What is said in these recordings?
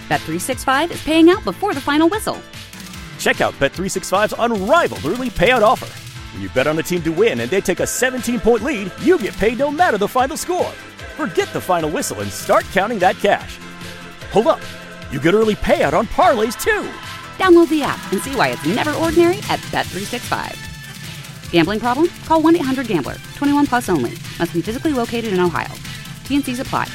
Bet365 is paying out before the final whistle. Check out Bet365's unrivaled early payout offer. When you bet on a team to win and they take a 17-point lead, you get paid no matter the final score. Forget the final whistle and start counting that cash. Hold up. You get early payout on parlays, too. Download the app and see why it's never ordinary at Bet365. Gambling problem? Call 1-800-GAMBLER. 21 plus only. Must be physically located in Ohio. T&Cs apply.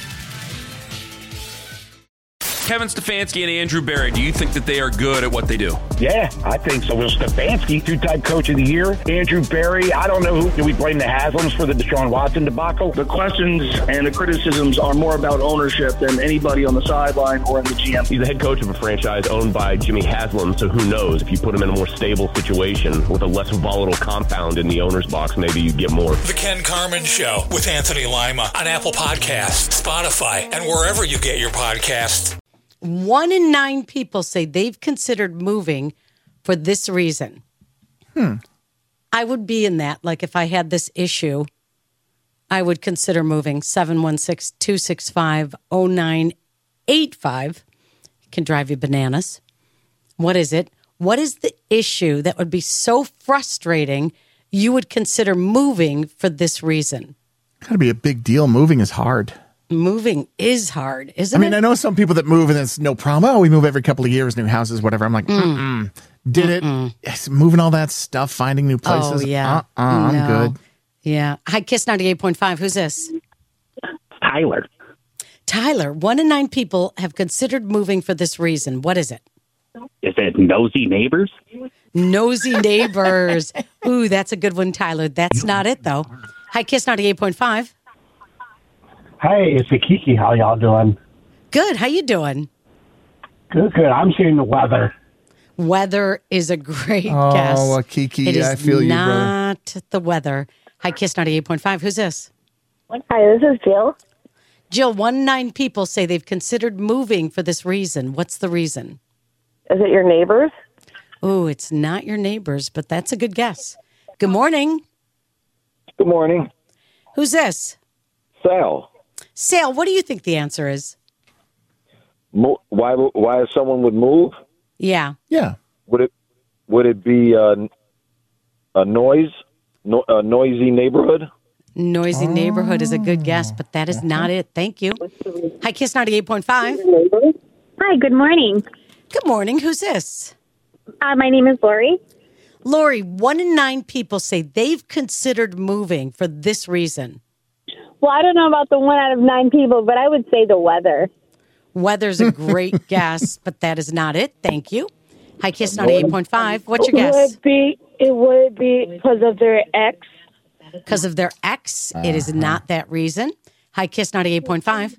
Kevin Stefanski and Andrew Berry, do you think that they are good at what they do? Yeah, I think so. Well, Stefanski, two-time coach of the year. Andrew Berry, I don't know who. Do we blame the Haslams for the Deshaun Watson debacle? The questions and the criticisms are more about ownership than anybody on the sideline or in the GM. He's the head coach of a franchise owned by Jimmy Haslam, so who knows? If you put him in a more stable situation with a less volatile compound in the owner's box, maybe you get more. The Ken Carman Show with Anthony Lima on Apple Podcasts, Spotify, and wherever you get your podcasts. 1 in 9 people say they've considered moving for this reason. I would be in that. Like if I had this issue, I would consider moving. 716-265-0985 can drive you bananas. What is it? What is the issue that would be so frustrating you would consider moving for this reason? Gotta be a big deal. Moving is hard. Moving is hard, isn't it? I know some people that move and it's no problem. Oh, we move every couple of years, new houses, whatever. I'm like, Did it? Yes, moving all that stuff, finding new places. Oh, yeah. I'm good. Yeah. Hi, Kiss 98.5. Who's this? Tyler. Tyler, 1 in 9 people have considered moving for this reason. What is it? Is it nosy neighbors? Nosy neighbors. Ooh, that's a good one, Tyler. That's not it, though. Hi, Kiss 98.5. Hey, it's Kiki. How y'all doing? Good. How you doing? Good. I'm seeing the weather. Weather is a great guess. Oh, Kiki, it is I feel you, brother. not the weather. Hi, Kiss 98.5. Who's this? Hi, this is Jill. Jill, 1 in 9 people say they've considered moving for this reason. What's the reason? Is it your neighbors? Oh, it's not your neighbors, but that's a good guess. Good morning. Good morning. Who's this? Sal. Sal, what do you think the answer is? Why someone would move? Yeah. Yeah. Would it be a noisy neighborhood? Noisy neighborhood is a good guess, but that is not it. Thank you. Hi, Kiss 98.5. Hi, good morning. Good morning. Who's this? My name is Lori. Lori, 1 in 9 people say they've considered moving for this reason. Well, I don't know about the 1 out of 9 people, but I would say the weather. Weather's a great guess, but that is not it. Thank you. Hi, Kiss 98.5. What's your guess? It would be because of their ex. Because of their ex. It is not that reason. Hi, Kiss 98.5.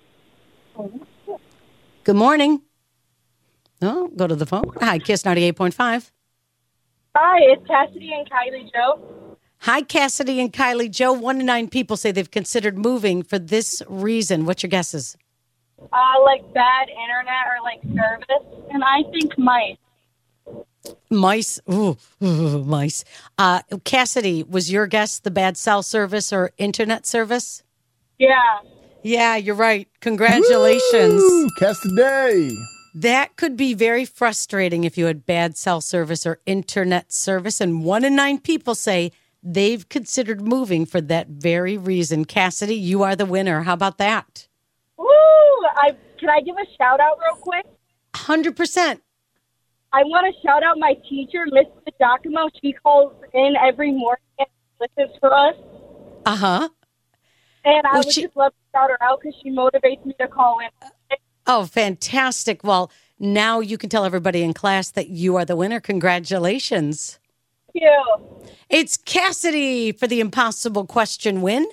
Good morning. Oh, go to the phone. Hi, Kiss 98.5. Hi, it's Cassidy and Kylie Joe. Hi, Cassidy and Kylie Joe. 1 in 9 people say they've considered moving for this reason. What's your guesses? Like bad internet or like service. And I think mice. Mice. Ooh, mice. Cassidy, was your guess the bad cell service or internet service? Yeah. Yeah, you're right. Congratulations. Woo! Cassidy. That could be very frustrating if you had bad cell service or internet service. And 1 in 9 people say they've considered moving for that very reason. Cassidy, you are the winner. How about that? Woo! Can I give a shout out real quick? 100%. I want to shout out my teacher, Miss Giacomo. She calls in every morning and listens to us. Uh-huh. And I would just love to shout her out because she motivates me to call in. Oh, fantastic. Well, now you can tell everybody in class that you are the winner. Congratulations. Thank you. It's Cassidy for the impossible question win.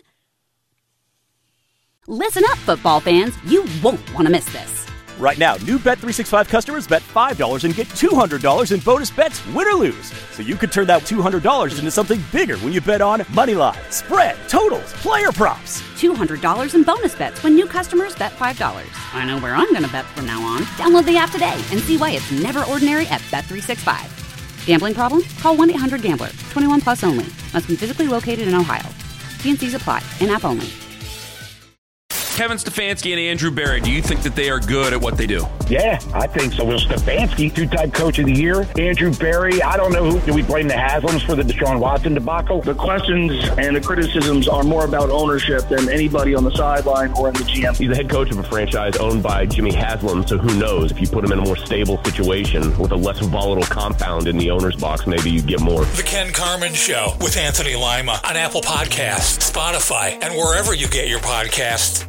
Listen up, football fans. You won't want to miss this. Right now, new Bet365 customers bet $5 and get $200 in bonus bets, win or lose. So you could turn that $200 into something bigger when you bet on money line, spread, totals, player props. $200 in bonus bets when new customers bet $5. I know where I'm going to bet from now on. Download the app today and see why it's never ordinary at Bet365. Gambling problem? Call 1-800-GAMBLER. 21 plus only. Must be physically located in Ohio. T&Cs apply. In-app only. Kevin Stefanski and Andrew Berry, do you think that they are good at what they do? Yeah, I think so. Will Stefanski, two-time coach of the year. Andrew Berry, I don't know who. Do we blame the Haslams for the Deshaun Watson debacle? The questions and the criticisms are more about ownership than anybody on the sideline or in the GM. He's the head coach of a franchise owned by Jimmy Haslam, so who knows? If you put him in a more stable situation with a less volatile compound in the owner's box, maybe you get more. The Ken Carman Show with Anthony Lima on Apple Podcasts, Spotify, and wherever you get your podcasts.